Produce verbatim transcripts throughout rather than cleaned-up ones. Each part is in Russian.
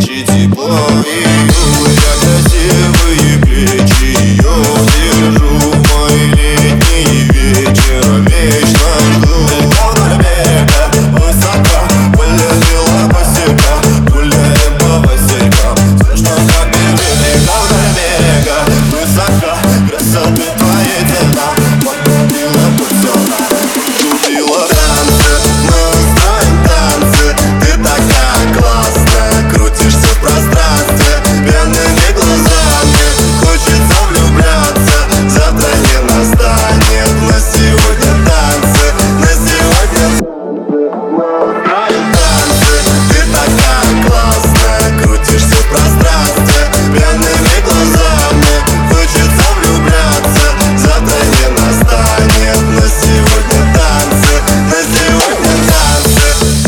плечи тепло ее, я красивые плечи ее держу в мои летние вечера, вечно жду. Вдоль берега высоко полетела босика, гуляем по василькам, слышно, как бежит. Вдоль берега высоко красоты твои цвета, подбудила пульсона, будила. Танцы, мы устроим танцы, ты такая классная, крутишься в пространстве пьяными глазами, хочется влюбляться, завтра не настанет. На сегодня танцы, на сегодня мы устроим танцы, ты такая классная, крутишься в пространстве пьяными глазами, хочется влюбляться, завтра не настанет. На сегодня танцы, на сегодня танцы,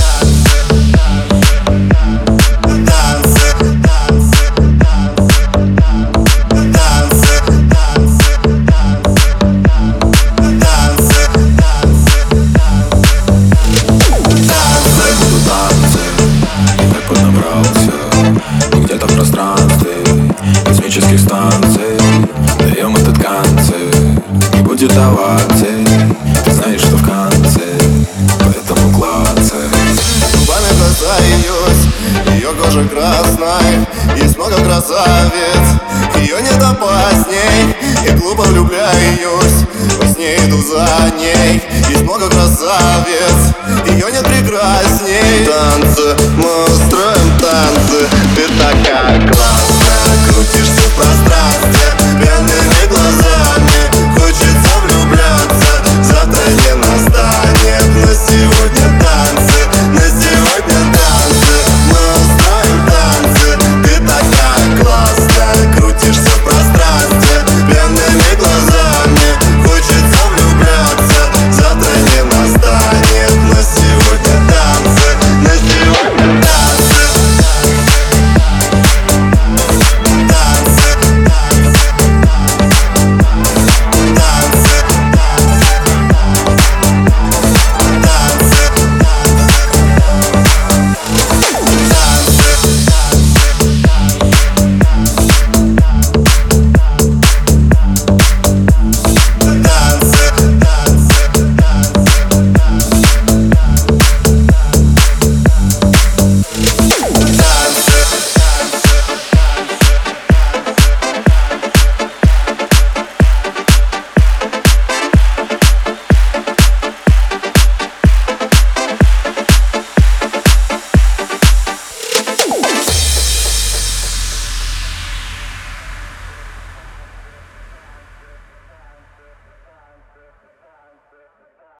танцы, танцы, танцы, танцы, буду танцы, и так поднабрался. Где-то в пространстве космических станций даем этот концерт, не будет оваций, ты знаешь, что в конце, поэтому клацай. губами касаюсь ее кожи красной. Есть много красавиц, ее нет опасней. Я глупо влюбляюсь, во сне иду за ней. Есть много красавиц, ее нет прекрасней. Танцы, мы устроим танцы,